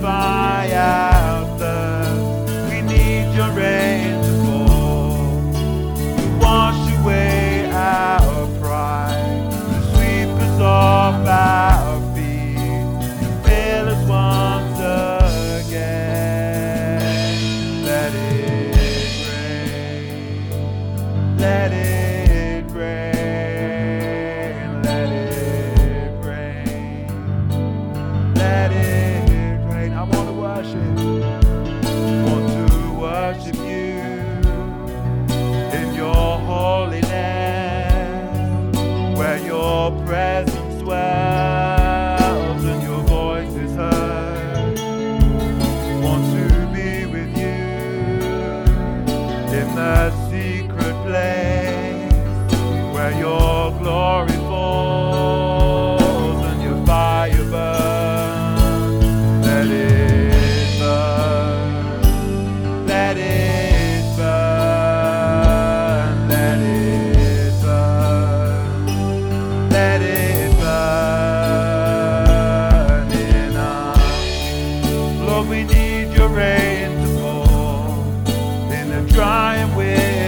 satisfy our thirst. We need your rain to fall, to wash away our pride, to sweep us off our feet, to fill us once again. Let it rain, let it rain, let it rain, let it rain. I want to worship, want to worship you in your holiness, where your presence dwells and your voice is heard. Want to be with you in the secret place, where your glory falls and your fire burns. Let it burn, let it burn, let it burn, let it burn in us. Lord, we need your rain to fall in a dry and weary